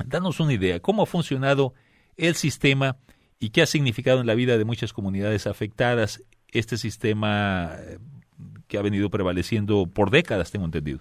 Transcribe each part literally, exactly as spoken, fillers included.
Danos una idea, ¿cómo ha funcionado el sistema y qué ha significado en la vida de muchas comunidades afectadas este sistema que ha venido prevaleciendo por décadas, tengo entendido?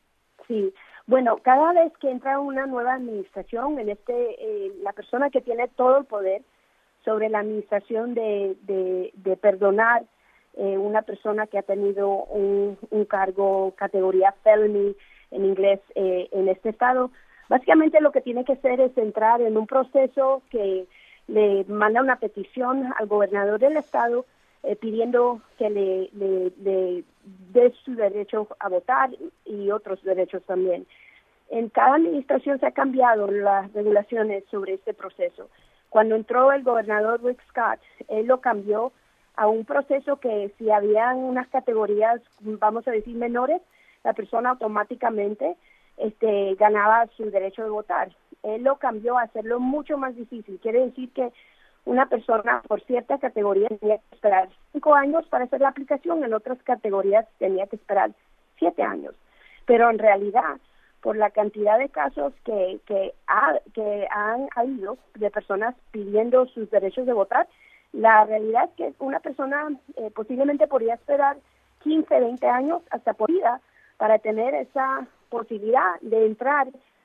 Sí, bueno, cada vez que entra una nueva administración, en este eh, la persona que tiene todo el poder sobre la administración de, de, de perdonar eh, una persona que ha tenido un, un cargo categoría felony en inglés eh, en este estado, básicamente lo que tiene que hacer es entrar en un proceso que le manda una petición al gobernador del estado eh, pidiendo que le, le, le dé su derecho a votar y otros derechos también. En cada administración se han cambiado las regulaciones sobre este proceso. Cuando entró el gobernador Rick Scott, él lo cambió a un proceso que si había unas categorías, vamos a decir, menores, la persona automáticamente este, ganaba su derecho de votar. Él lo cambió a hacerlo mucho más difícil. Quiere decir que una persona por cierta categoría tenía que esperar cinco años para hacer la aplicación, en otras categorías tenía que esperar siete años. Pero en realidad, por la cantidad de casos que que, ha, que han habido de personas pidiendo sus derechos de votar, la realidad es que una persona eh, posiblemente podría esperar quince, veinte años hasta por vida para tener esa posibilidad de entrar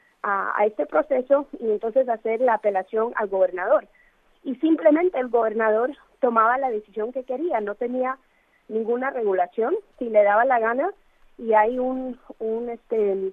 a, a este proceso y entonces hacer la apelación al gobernador. Y simplemente el gobernador tomaba la decisión que quería, no tenía ninguna regulación, si le daba la gana, y hay un, un este,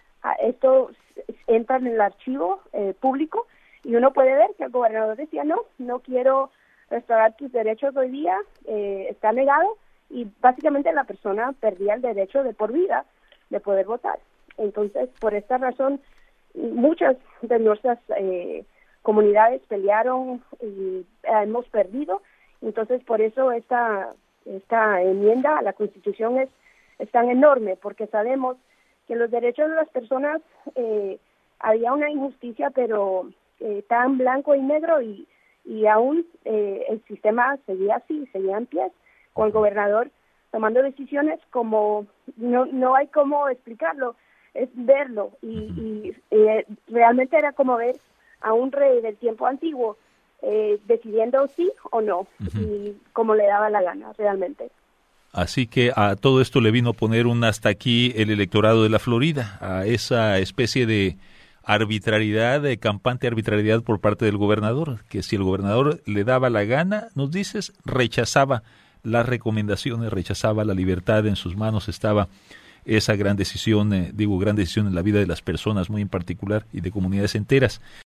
esto entra en el archivo eh, público y uno puede ver que el gobernador decía no, no quiero restaurar tus derechos hoy día, eh, está negado, y básicamente la persona perdía el derecho de por vida de poder votar. Entonces, por esta razón, muchas de nuestras eh, comunidades pelearon y hemos perdido. Entonces, por eso esta esta enmienda a la Constitución es, es tan enorme, porque sabemos que los derechos de las personas, eh, había una injusticia, pero eh, tan blanco y negro, y, y aún eh, el sistema seguía así, seguía en pie, con el gobernador tomando decisiones como no no hay cómo explicarlo, es verlo, y, y eh, realmente era como ver a un rey del tiempo antiguo eh, decidiendo sí o no, uh-huh. y como le daba la gana realmente. Así que a todo esto le vino a poner un hasta aquí el electorado de la Florida, a esa especie de arbitrariedad, de campante arbitrariedad por parte del gobernador, que si el gobernador le daba la gana, nos dices, rechazaba las recomendaciones, rechazaba la libertad, en sus manos estaba esa gran decisión, eh, digo, gran decisión en la vida de las personas, muy en particular, y de comunidades enteras.